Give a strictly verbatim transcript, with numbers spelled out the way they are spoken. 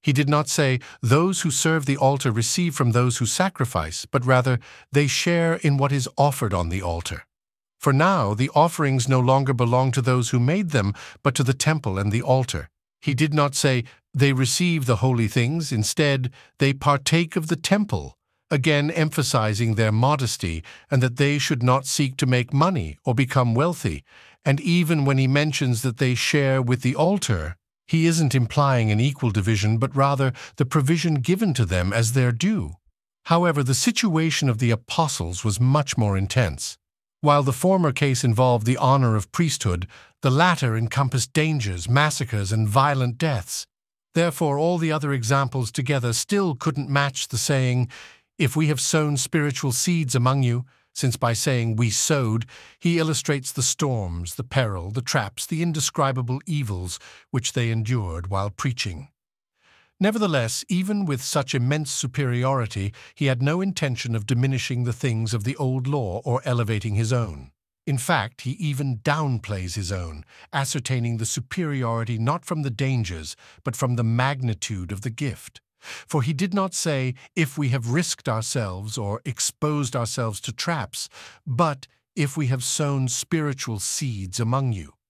He did not say, "Those who serve the altar receive from those who sacrifice," but rather, "They share in what is offered on the altar." For now the offerings no longer belong to those who made them, but to the temple and the altar. He did not say, "They receive the holy things," instead, "They partake of the temple," again emphasizing their modesty and that they should not seek to make money or become wealthy. And even when he mentions that they share with the altar, he isn't implying an equal division, but rather the provision given to them as their due. However, the situation of the apostles was much more intense. While the former case involved the honor of priesthood, the latter encompassed dangers, massacres, and violent deaths. Therefore, all the other examples together still couldn't match the saying, "If we have sown spiritual seeds among you," since by saying "we sowed," he illustrates the storms, the peril, the traps, the indescribable evils which they endured while preaching. Nevertheless, even with such immense superiority, he had no intention of diminishing the things of the old law or elevating his own. In fact, he even downplays his own, ascertaining the superiority not from the dangers, but from the magnitude of the gift. For he did not say, "If we have risked ourselves or exposed ourselves to traps," but "if we have sown spiritual seeds among you."